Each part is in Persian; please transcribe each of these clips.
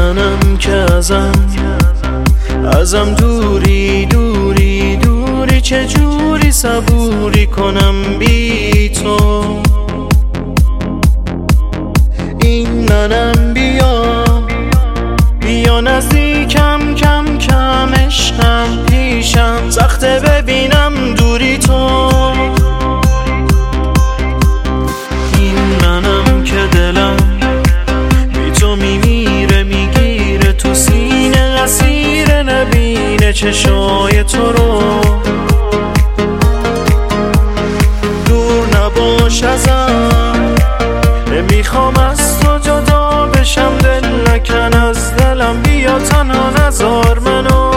منم که ازم دوری دوری دوری، چجوری صبوری کنم بی تو؟ این منم، بیا نزدیکم، کم کم عشقم پیشم، سخته ببینم دوری تو. این منم که دلم بی تو میمیره، میگیره تو سینه اسیر، نبینه چشای تو رو. دور نباش ازم، نمیخوام از تو جدا بشم، دل نکن از دلم، بیا تنها نذار منو.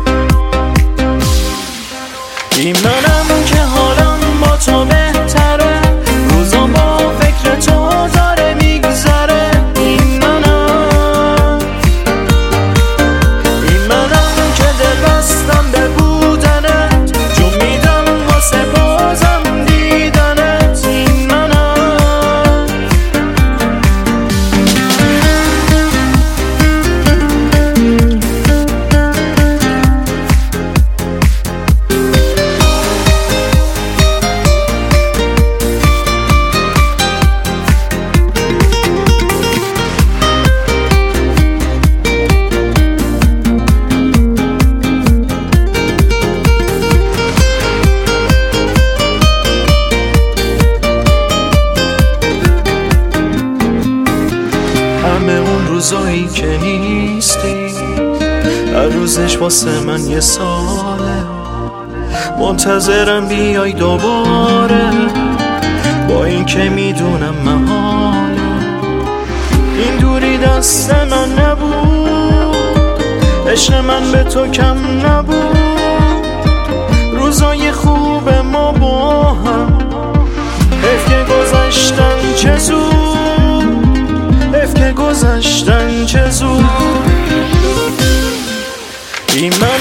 این منم که حالم با تو بهتره، روزا با فکر تو داره میگذره. این منم که دل بستم به بودنت، جون میدم واسه بازم دیدنت. این منم همه اون روزایی که نیستی، هر روزش واسه من یه ساله، منتظرم بیای دوباره، با این که میدونم محاله. این دوری دست من نبود، عشق من به تو کم نبود، روزای خوب ما با هم، حیف که گذشتن چه زود، حیف که گذشتن چه زود. این